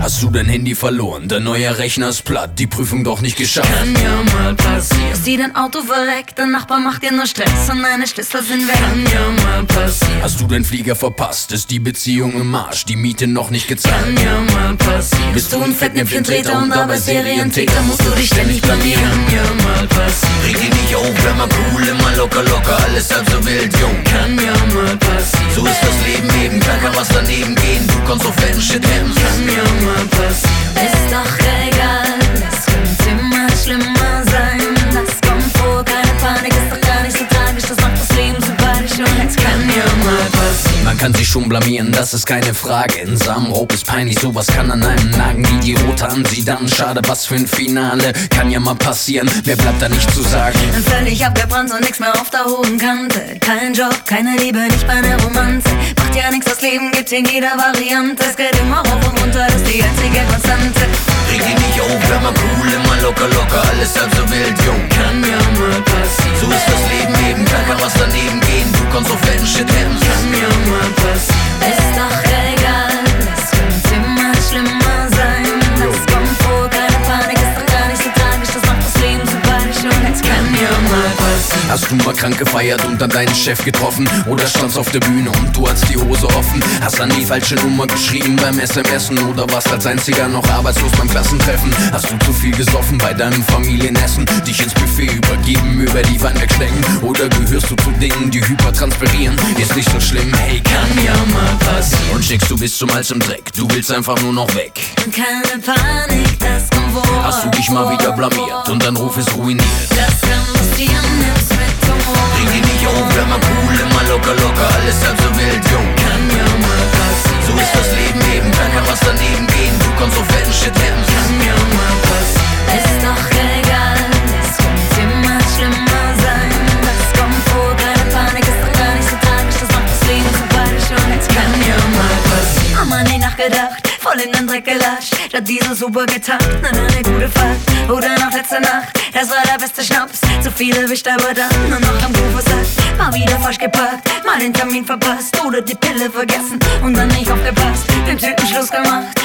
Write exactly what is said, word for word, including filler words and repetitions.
Hast du dein Handy verloren, dein neuer Rechner ist platt, die Prüfung doch nicht geschafft? Kann ja mal passieren. Dass dir dein Auto verreckt, dein Nachbar macht dir nur Stress und deine Schlüssel sind weg. Kann ja mal passieren. Hast du deinen Flieger verpasst, ist die Beziehung im Arsch, die Miete noch nicht gezahlt? Kann ja mal passieren. Bist du ein Fettnäpfchentreter und dabei Serientäter, musst du dich ständig blamieren. Kann ja mal passieren. Reg dich nicht auf, wenn man cool, immer locker, locker, alles halb so wild, jung. Kann ja mal passieren. So ist das Leben eben, kein kann was daneben gehen, du kannst auf fetten Shit hemmen. Kann ja mal passieren. Ist doch egal, es könnte immer schlimmer sein. Das kommt vor, keine Panik, ist doch gar nicht so tragisch, das macht das Leben sympathisch und es kann ja mal passieren. Man kann sich schon blamieren, das ist keine Frage. In Samenraub ist peinlich, sowas kann an einem nagen. Wie die rote an sie dann, schade, was für ein Finale. Kann ja mal passieren, wer bleibt da nicht zu sagen? Völlig abgebrannt und nix mehr auf der hohen Kante. Kein Job, keine Liebe, nicht bei der Romanze. Macht ja nix, das Leben gibt in jeder Variante. Es geht immer rauf und runter, das ist die einzige Konstante. Reg dich nicht auf, wenn man cool, immer locker, locker, alles halb so wild, jung. Kann ja mal passieren. So ist das Leben eben, kein kann was daneben gehen, du kannst auf fetten Shit hemmen. Kann ja mal passieren. Ist doch egal, es könnte immer schlimmer sein. Das kommt vor, keine Panik, ist doch gar nicht so tragisch, das macht das Leben sympathisch und es kann ja mal passieren. Hast du mal krank gefeiert und dann deinen Chef getroffen? Oder standst auf der Bühne und du hast die Hose offen? Hast an die falsche Nummer geschrieben beim S M S en oder warst als einziger noch arbeitslos beim Klassentreffen? Hast du zu viel gesoffen bei deinem Familienessen? Dich ins Buffet übergeben, über die Wein wegschlecken? Oder gehörst du zu Dingen, die hypertranspirieren? Ist nicht so schlimm, hey, kann ja mal passieren. Und schickst du bis zum Hals im Dreck, du willst einfach nur noch weg. Keine Panik, das kommt vor. Hast du dich mal wieder blamiert und dein Ruf ist ruiniert? Das kann passieren, nimm's mit Humor. Reg dich nicht auf, wenn man cool, immer locker, locker, alles halb so wild, jung. Kann ja mal passieren. So ist das Leben eben, kein kann was daneben gehen, du kannst auf fetten Shit hemmen. Kann ja mal passieren. Ist doch egal, es könnte immer schlimmer sein. Das kommt vor, keine Panik, ist doch gar nicht so tragisch, das macht das Leben sympathisch und es kann ja mal passieren. Haben wir nie nachgedacht, voll in den Dreck gelatscht, statt diese super getagt, na eine gute Fahrt. Oder noch letzte Nacht, das war der beste Schnaps, zu viel erwischt, aber dann nur noch am Kuh versagt. Mal wieder falsch geparkt, mal den Termin verpasst oder die Pille vergessen und dann nicht aufgepasst, den Typen Schluss gemacht.